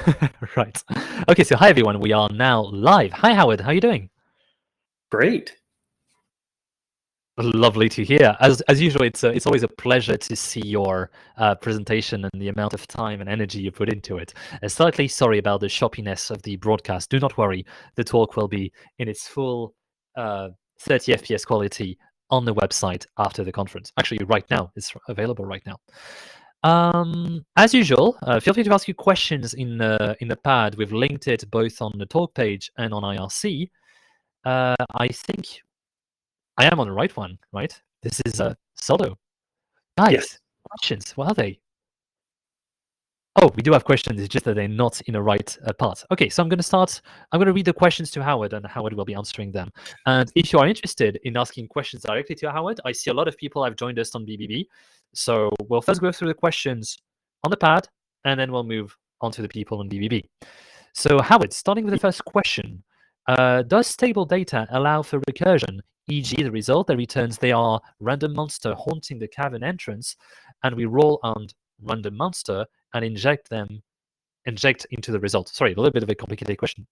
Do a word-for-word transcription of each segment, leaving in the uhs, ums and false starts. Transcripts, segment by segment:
Right. Okay, so hi everyone. We are now live. Hi Howard, how are you doing? Great. Lovely to hear. As as usual, it's a, it's always a pleasure to see your uh, presentation and the amount of time and energy you put into it. Uh, slightly sorry about the shoppiness of the broadcast. Do not worry. The talk will be in its full uh, thirty F P S quality on the website after the conference. Actually, right now, it's available right now. Um, as usual, uh, feel free to ask your questions in uh, in the pad. We've linked it both on the talk page and on I R C. Uh, I think I am on the right one, right? This is uh, Solo. Guys, Yes. questions. What are they? Oh, we do have questions. It's just that they're not in the right uh, part. Okay, so I'm going to start. I'm going to read the questions to Howard, and Howard will be answering them. And if you are interested in asking questions directly to Howard, I see a lot of people have joined us on B B B. So we'll first go through the questions on the pad, and then we'll move on to the people on B B B. So Howard, starting with the first question, uh, does stable data allow for recursion, for example, the result that returns they are random monster haunting the cavern entrance, and we roll on random monster and inject them, inject into the result? Sorry, a little bit of a complicated question.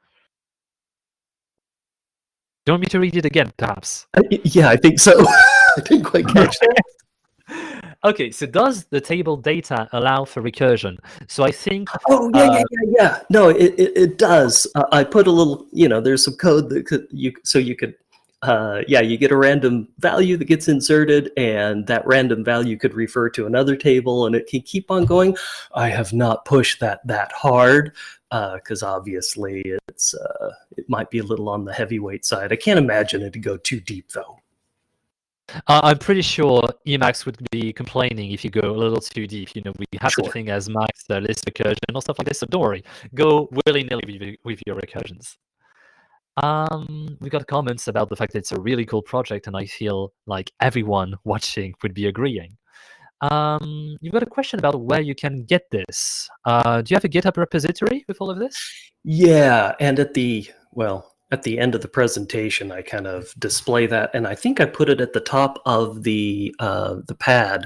Do you want me to read it again, perhaps? Uh, yeah, I think so. I didn't quite catch that. Okay, so does the table data allow for recursion? So I think. Oh yeah, uh, yeah, yeah, yeah. No, it it, it does. Uh, I put a little. You know, there's some code that could you so you could. Uh, yeah, you get a random value that gets inserted, and that random value could refer to another table, and it can keep on going. I have not pushed that that hard because uh, obviously it's uh, it might be a little on the heavyweight side. I can't imagine it to go too deep though. Uh, I'm pretty sure Emacs would be complaining if you go a little too deep. You know, we have Sure. such a thing as max uh, list recursion or stuff like this. So don't worry, go willy nilly with, with your recursions. Um, we got comments about the fact that it's a really cool project, and I feel like everyone watching would be agreeing. Um, you've got a question about where you can get this. Uh, do you have a GitHub repository with all of this? Yeah, and at the well. At the end of the presentation, I kind of display that, and I think I put it at the top of the uh, the pad.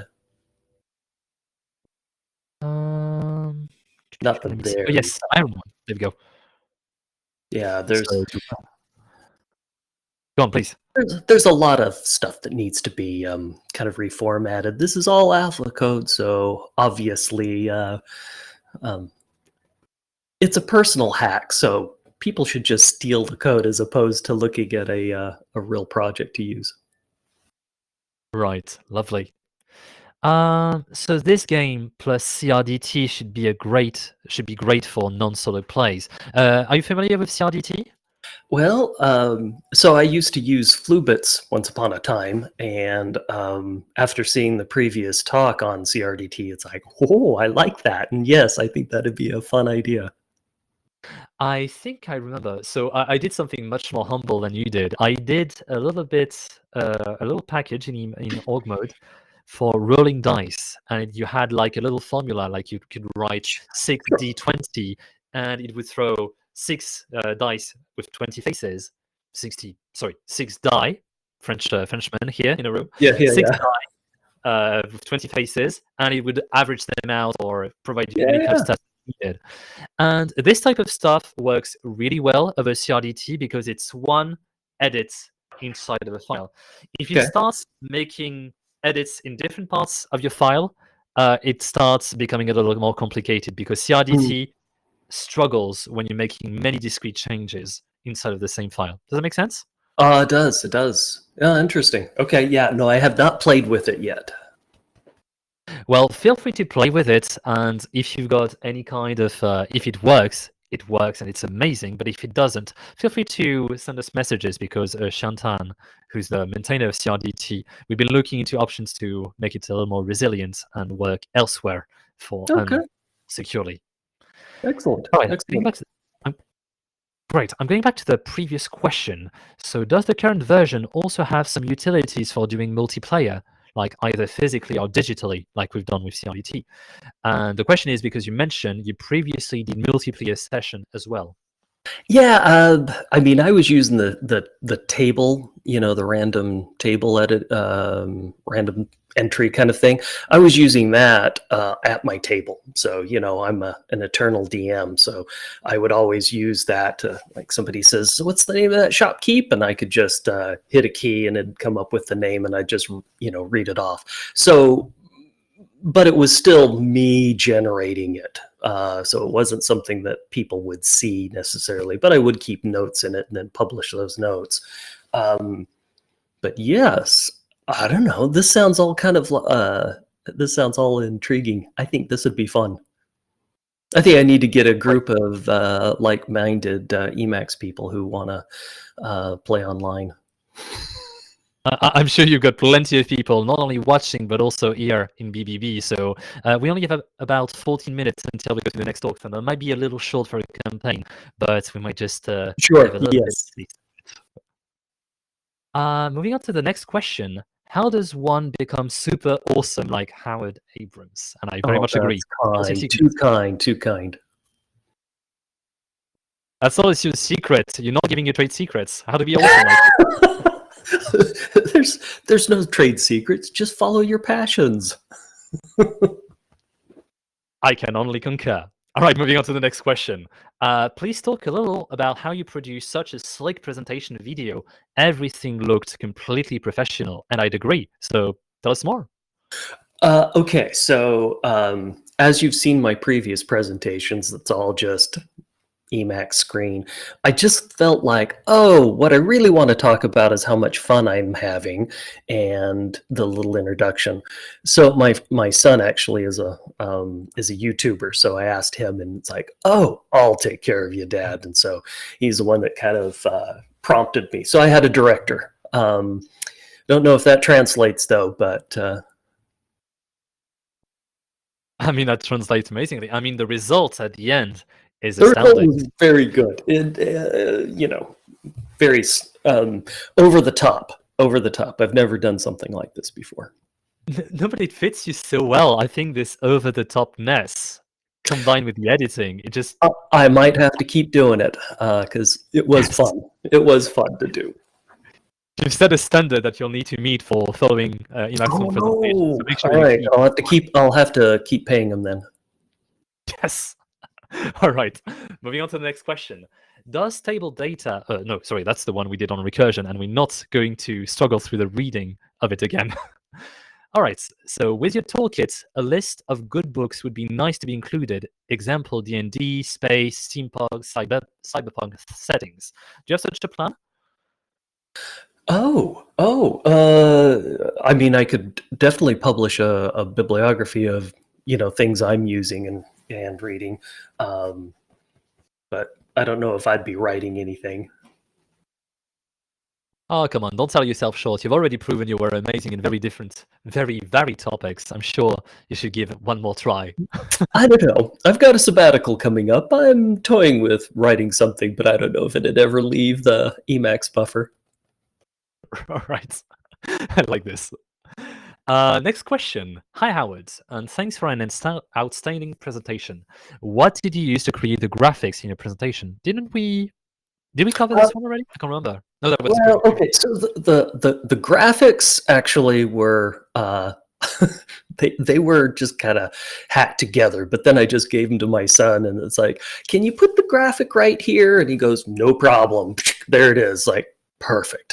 Um, Nothing there. Oh, yes, Iron one. There we go. Yeah, there's So, go on, please. there's there's a lot of stuff that needs to be um, kind of reformatted. This is all alpha code, so obviously uh, um, it's a personal hack. So people should just steal the code as opposed to looking at a uh, a real project to use. Right, lovely. Um, so this game plus C R D T should be a great should be great for non-solo plays. Uh, are you familiar with C R D T? Well, um, so I used to use Flubits once upon a time, and um, after seeing the previous talk on C R D T, it's like, oh, I like that, and yes, I think that'd be a fun idea. I think I remember. So I, I did something much more humble than you did. I did a little bit, uh, a little package in in org mode for rolling dice, and you had like a little formula, like you could write six d twenty, and it would throw six uh, dice with twenty faces, sixty, sorry, six die, French uh, Frenchman here in a room, Yeah, yeah, six yeah. die uh, with twenty faces, and it would average them out or provide you Yeah, any kind of yeah. stats needed. And this type of stuff works really well over C R D T because it's one edit inside of a file. If you Okay. start making edits in different parts of your file, uh, it starts becoming a little more complicated because C R D T Mm. struggles when you're making many discrete changes inside of the same file. Does that make sense? Uh, it does. It does. Yeah, interesting. Okay, yeah. No, I have not played with it yet. Well, feel free to play with it, and if you've got any kind of, uh, if it works, it works and it's amazing, but if it doesn't, feel free to send us messages because uh, Shantan, who's the maintainer of C R D T, we've been looking into options to make it a little more resilient and work elsewhere for Okay. and securely. Excellent. All right, going Excellent. back to, I'm, great. I'm going back to the previous question. So does the current version also have some utilities for doing multiplayer, like either physically or digitally, like we've done with C R D T? And the question is because you mentioned you previously did multiplayer session as well. Yeah, uh, I mean, I was using the the the table, you know, the random table edit, um, random entry kind of thing. I was using that uh, at my table. So, you know, I'm a, an eternal D M. So I would always use that to, like, somebody says, so what's the name of that shopkeep? And I could just uh, hit a key and it'd come up with the name and I'd just, you know, read it off. So, but it was still me generating it. Uh, so it wasn't something that people would see necessarily, but I would keep notes in it and then publish those notes. Um, but yes, I don't know. This sounds all kind of, uh, this sounds all intriguing. I think this would be fun. I think I need to get a group of uh, like-minded uh, Emacs people who want to uh, play online. I- I'm sure you've got plenty of people not only watching but also here in B B B. So uh, we only have a, about fourteen minutes until we go to the next talk, and that might be a little short for a campaign, but we might just uh, Sure. have a little Yes. bit. Uh, moving on to the next question: how does one become super awesome like Howard Abrams? And I very Oh, much that's agree. What's your kind. secret? Too kind. Too kind. That's always your secret. You're not giving your trade secrets. How to be awesome like there's there's no trade secrets. Just follow your passions. I can only concur. All right, moving on to the next question. Uh, please talk a little about how you produced such a slick presentation video. Everything looked completely professional, and I'd agree. So tell us more. Uh, okay, so um, as you've seen my previous presentations, it's all just Emacs screen. I just felt like, oh, what I really want to talk about is how much fun I'm having, and the little introduction. So my my son actually is a um, is a YouTuber, so I asked him, and it's like, oh, I'll take care of you, Dad. And so he's the one that kind of uh, prompted me. So I had a director. Um, don't know if that translates though, but. Uh, I mean, that translates amazingly. I mean, the result at the end is The result astounding. was very good. It, uh, you know, very um, over the top. Over the top. I've never done something like this before. No, but it fits you so well. I think this over-the-topness combined with the editing, it just I, I might have to keep doing it because uh, it was Yes. fun. It was fun to do. You've set a standard that you'll need to meet for following uh, Emacs Oh, presentations. no. So make sure All you right, keep- I'll have to keep. I'll have to keep paying them then. Yes. All right. Moving on to the next question. Does table data? Uh, no, sorry, that's the one we did on recursion, and we're not going to struggle through the reading of it again. All right. So with your toolkit, a list of good books would be nice to be included. Example: D and D, space, steampunk, cyber, cyberpunk settings. Do you have such a plan? Oh, oh. Uh, I mean, I could definitely publish a, a bibliography of you know things I'm using and and reading, um, but I don't know if I'd be writing anything. Oh, come on, don't sell yourself short. You've already proven you were amazing in very different, very varied topics. I'm sure you should give it one more try. I don't know. I've got a sabbatical coming up. I'm toying with writing something, but I don't know if it'd ever leave the Emacs buffer. All right. I like this. Uh, next question. Hi, Howard, and thanks for an insta- outstanding presentation. What did you use to create the graphics in your presentation? Didn't we? Did we cover this Uh, one already? I can't remember. No, that was Well, pretty- okay. So the the the, the graphics actually were uh, they they were just kind of hacked together. But then I just gave them to my son, and it's like, can you put the graphic right here? And he goes, no problem. There it is. Like perfect.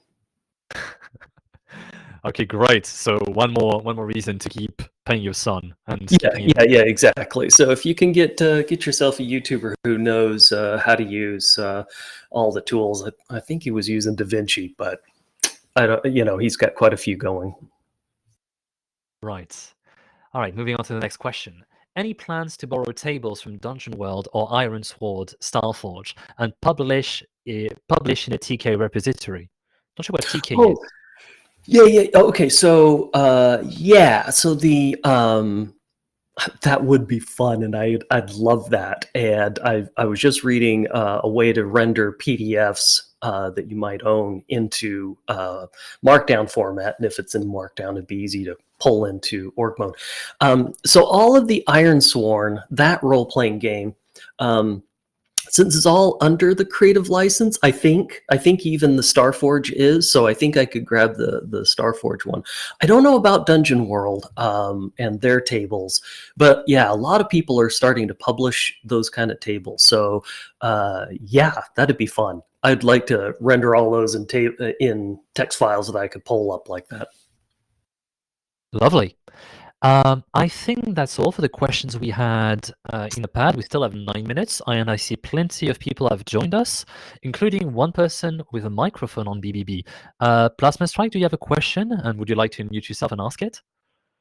Okay, great. So one more, one more reason to keep paying your son and Yeah, keeping him- yeah, yeah, exactly. So if you can get uh, get yourself a YouTuber who knows uh, how to use uh, all the tools, I, I think he was using DaVinci, but I don't, you know, he's got quite a few going. Right. All right, moving on to the next question. Any plans to borrow tables from Dungeon World or Iron Sword Starforge and publish uh, publish in a T K repository? Not sure what T K Oh, is. yeah, yeah. oh, Okay, so uh, yeah, so the um, that would be fun, and I I'd love that. And I I was just reading uh, a way to render P D Fs uh, that you might own into uh, Markdown format, and if it's in Markdown, it'd be easy to pull into org mode. Um, so all of the Ironsworn, that role playing game. Um, since it's all under the creative license, I think I think even the Starforge is. So I think I could grab the the Starforge one. I don't know about Dungeon World um, and their tables, but yeah, a lot of people are starting to publish those kind of tables. So uh, yeah, that'd be fun. I'd like to render all those in ta- in text files that I could pull up like that. Lovely. Um, I think that's all for the questions we had uh, in the pad. We still have nine minutes, and I see plenty of people have joined us, including one person with a microphone on B B B. Uh, Plasma Strike, do you have a question, and would you like to unmute yourself and ask it?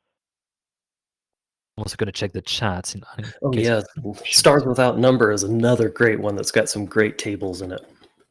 I'm also going to check the chat. In, in Oh case yeah, Stars Without Number is another great one that's got some great tables in it.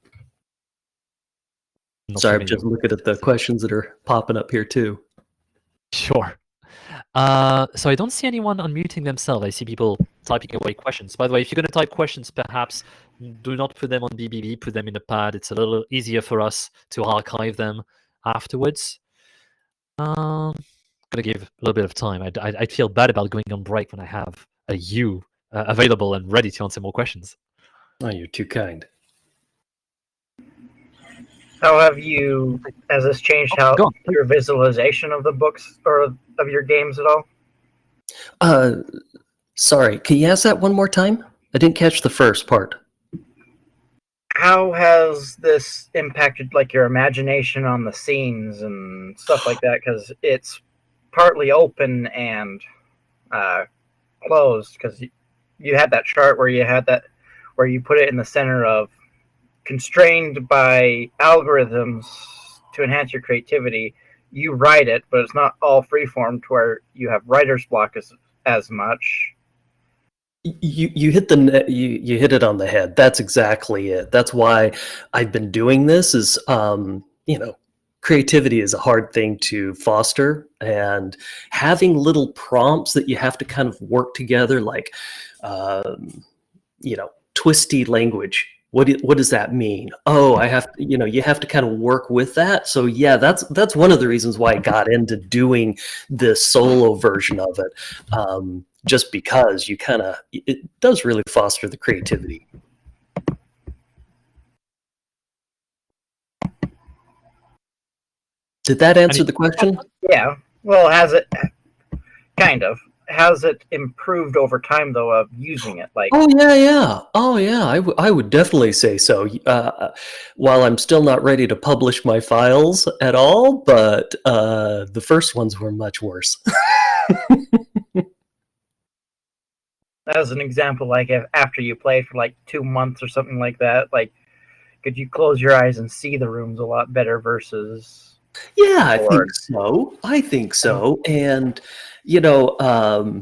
Not Sorry, I'm familiar just with looking at the questions that are popping up here too. Sure. Uh, so I don't see anyone unmuting themselves. I see people typing away questions. By the way, if you're going to type questions, perhaps do not put them on B B B, put them in a pad. It's a little easier for us to archive them afterwards. Um, going to give a little bit of time. I, I, I feel bad about going on break when I have a you uh, available and ready to answer more questions. Oh, you're too kind. How have you, has this changed Oh, how go on. your visualization of the books or of your games at all? Uh, sorry, can you ask that one more time? I didn't catch the first part. How has this impacted like your imagination on the scenes and stuff like that? Because it's partly open and uh, closed. Because you, you had that chart where you had that where you put it in the center of constrained by algorithms to enhance your creativity. You write it, but it's not all freeform to where you have writer's block as as much. You you hit the you you hit it on the head. That's exactly it. That's why I've been doing this. Is um you know, creativity is a hard thing to foster, and having little prompts that you have to kind of work together, like um, you know, twisty language. What do, what does that mean? Oh, I have to, you know, you have to kind of work with that. So yeah, that's that's one of the reasons why I got into doing the solo version of it. Um, just because you kind of, it does really foster the creativity. Did that answer the question? Yeah. Well, has it kind of has it improved over time though of using it? Like, Oh yeah, yeah. Oh yeah. I, w- I would definitely say so. Uh, while I'm still not ready to publish my files at all, but uh, the first ones were much worse. as an example, like if after you play for like two months or something like that, like could you close your eyes and see the rooms a lot better versus? Yeah, I Or- think so. I think so. And you know, um,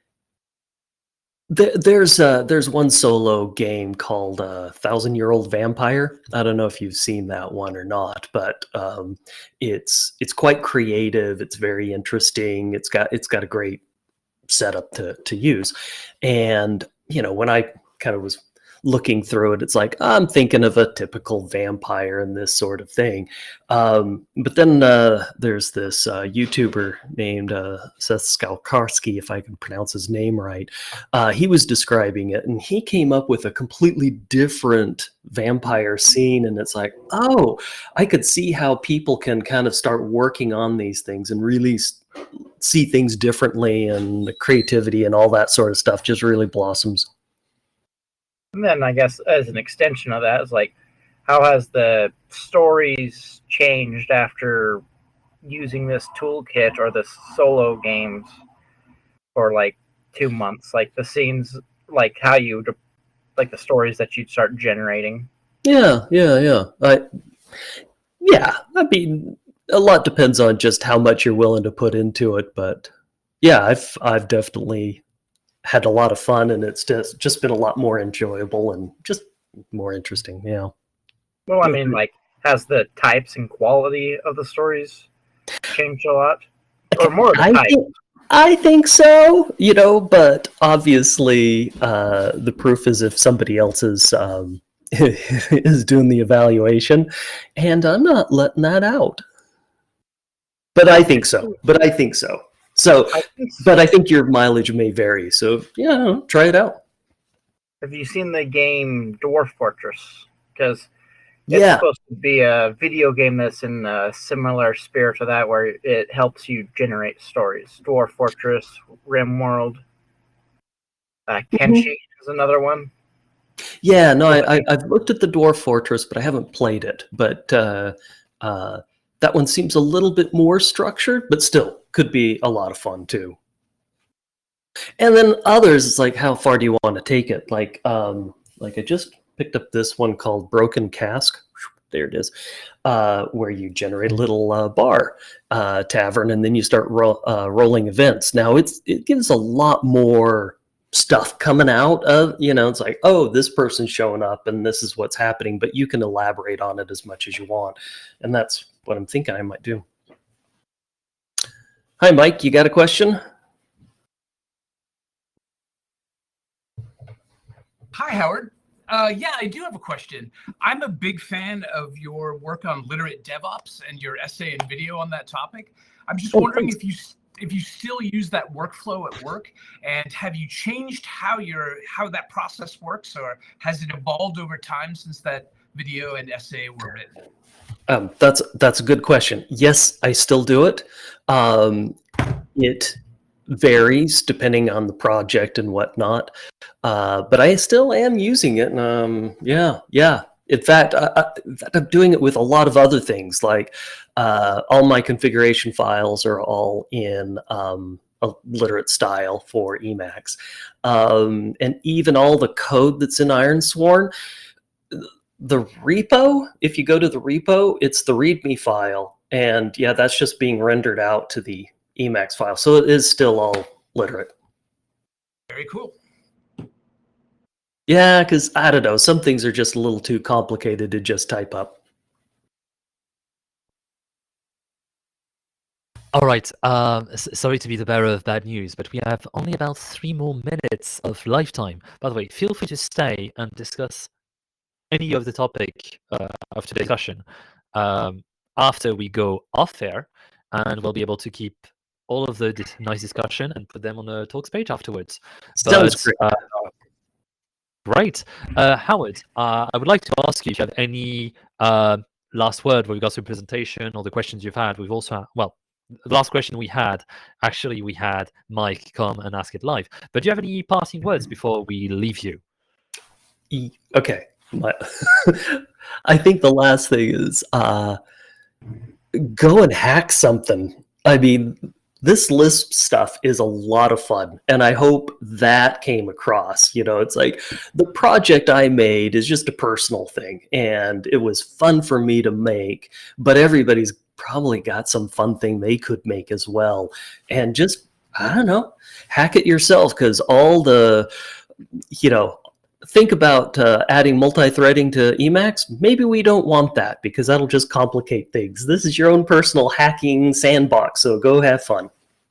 there, there's uh, there's one solo game called uh, Thousand Year Old Vampire. I don't know if you've seen that one or not, but um, it's it's quite creative. It's very interesting. It's got it's got a great setup to to use. And you know, when I kind of was looking through it, it's like I'm thinking of a typical vampire and this sort of thing. Um, but then uh, there's this uh, YouTuber named uh, Seth Skalkarski, if I can pronounce his name right. Uh, he was describing it, and he came up with a completely different vampire scene. And it's like, oh, I could see how people can kind of start working on these things and really see things differently, and the creativity and all that sort of stuff just really blossoms. And then I guess as an extension of that is like, how has the stories changed after using this toolkit or this solo games for like two months? Like the scenes, like how you, like the stories that you'd start generating. Yeah, yeah, yeah. I, yeah, I mean, a lot depends on just how much you're willing to put into it, but yeah, I've I've definitely had a lot of fun, and it's just just been a lot more enjoyable and just more interesting. Yeah. Well, I mean, like, has the types and quality of the stories changed a lot, or more of the I type? think, I think so, you know, but obviously uh, the proof is if somebody else is um, is doing the evaluation, and I'm not letting that out. But I think so. But I think so. So, I think so. but I think your mileage may vary. So, yeah, try it out. have you seen the game Dwarf Fortress? Because it's Yeah. supposed to be a video game that's in a similar spirit to that, where it helps you generate stories. Dwarf Fortress, RimWorld, uh, Kenshi is another one. Yeah, no, I, I, I've looked at the Dwarf Fortress, but I haven't played it. But uh, uh, that one seems a little bit more structured, but still could be a lot of fun too. And then others, it's like, how far do you want to take it? Like, um, like I just picked up this one called Broken Cask. There it is, uh, where you generate a little uh, bar uh, tavern, and then you start ro- uh, rolling events. Now it's it gives a lot more stuff coming out of, you know, it's like, oh, this person's showing up and this is what's happening, but you can elaborate on it as much as you want, and that's what I'm thinking I might do. Hi, Mike, you got a question? Hi, Howard. Uh, yeah, I do have a question. I'm a big fan of your work on literate DevOps and your essay and video on that topic. I'm just Oh, wondering thanks. if you if you still use that workflow at work, and have you changed how your how that process works, or has it evolved over time since that video and essay were written? Um, that's that's a good question. Yes, I still do it. Um, it varies depending on the project and whatnot, uh, but I still am using it. And um, yeah, yeah. In fact, I, I, in fact, I'm doing it with a lot of other things. Like uh, all my configuration files are all in um, a literate style for Emacs, um, and even all the code that's in Ironsworn. The repo, if you go to the repo, it's the README file. And yeah, that's just being rendered out to the Emacs file. So it is still all literate. Very cool. Yeah, because I don't know, some things are just a little too complicated to just type up. All right. Um, s- sorry to be the bearer of bad news, but we have only about three more minutes of lifetime. By the way, feel free to stay and discuss any of the topic uh, of today's discussion um, after we go off air, and we'll be able to keep all of the dis- nice discussion and put them on the talks page afterwards. Sounds But, great. uh, Right. Uh, Howard, uh, I would like to ask you if you have any uh, last word with regards to the presentation or the questions you've had. We've also, had, well, the last question we had, actually, we had Mike come and ask it live. But do you have any passing words before we leave you? E- Okay. My- I think the last thing is uh, go and hack something. I mean, this Lisp stuff is a lot of fun, and I hope that came across. You know, it's like the project I made is just a personal thing, and it was fun for me to make, but everybody's probably got some fun thing they could make as well. And just, I don't know, hack it yourself, because all the, you know, think about uh, adding multi-threading to Emacs. Maybe we don't want that because that'll just complicate things. This is your own personal hacking sandbox, so go have fun.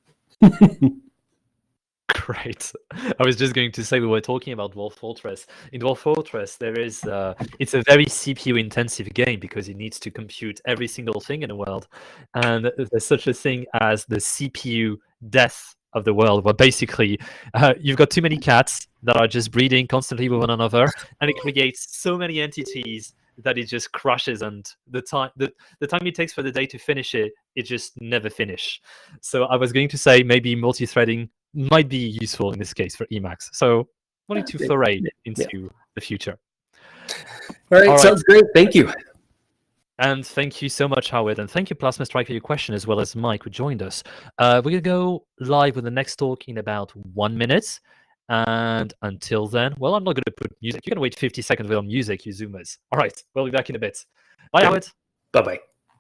Great. I was just going to say we were talking about Dwarf Fortress. In Dwarf Fortress, there is uh, it's a very C P U intensive game because it needs to compute every single thing in the world, and there's such a thing as the C P U death of the world, where basically uh, you've got too many cats that are just breeding constantly with one another, and it creates so many entities that it just crashes, and the time the, the time it takes for the day to finish it, it just never finish. So I was going to say maybe multi-threading might be useful in this case for Emacs. So wanting to foray into Yeah. the future. All right, All right. sounds great. Thank you. And thank you so much, Howard. And thank you, Plasma Strike, for your question, as well as Mike, who joined us. Uh, we're going to go live with the next talk in about one minute. And until then, well, I'm not going to put music. You're going to wait fifty seconds without music, you Zoomers. All right, we'll be back in a bit. Bye, Yeah. Howard. Bye-bye.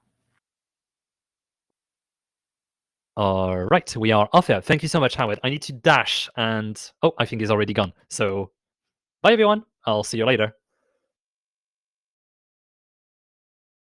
All right, we are off air. Thank you so much, Howard. I need to dash and, oh, I think he's already gone. So bye, everyone. I'll see you later.